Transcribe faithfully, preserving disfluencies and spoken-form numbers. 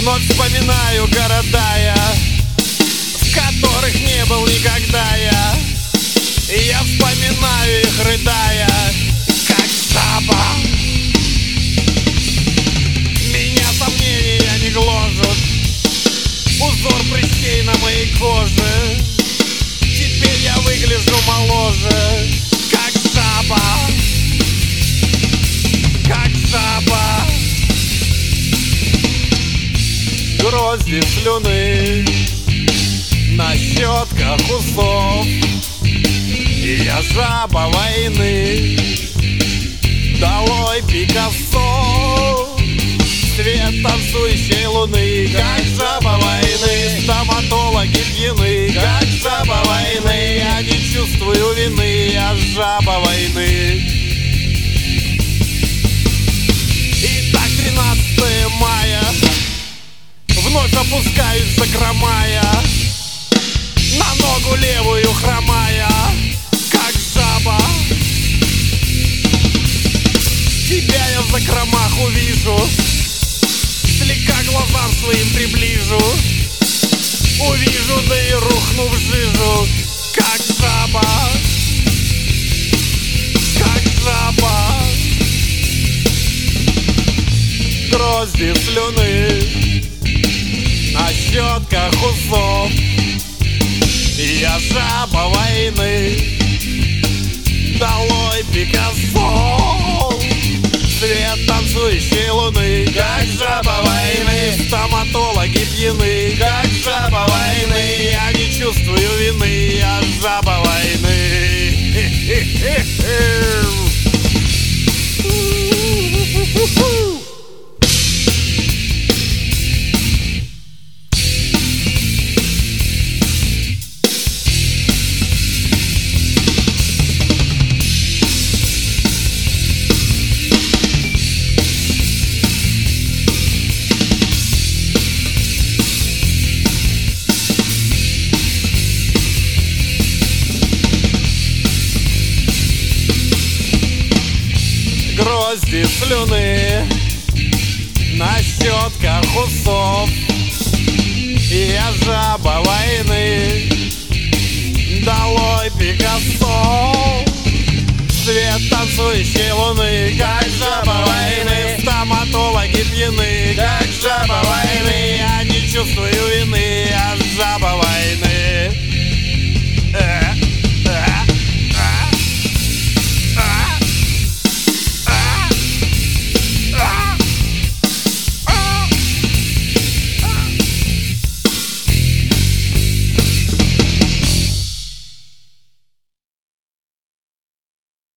Вновь вспоминаю города я, в которых не был никогда я. И я вспоминаю их, рыдая, как жаба. Меня сомнения не гложут, узор прыщей на моей коже. Теперь я выгляжу моложе, как жаба, как жаба. Грозди слюны на щетках усов, и я жаба войны. Долой Пикассо, свет танцующей луны, как жаба войны. Стоматологи пьяны, как жаба войны. Я не чувствую вины, я жаба войны. Итак, тринадцатое мая, вновь опускаюсь в закрома я, на ногу левую хромая, как жаба. Тебя я в закромах увижу, слегка глазам своим приближу. Увижу, да и рухну в жижу, как жаба, как жаба. Грозди слюны на щетках усов, и я жаба войны. Долой Пикассо, свет танцующей луны, как жаба войны. Стоматологи пьяны, как жаба войны. Я не чувствую вины, я жаба войны. Грозди слюны на щетках усов, и я жаба войны. Долой Пикассо, свет танцующей луны, как жаба войны. Стоматологи пьяны, как жаба войны. Я не чувствую вины,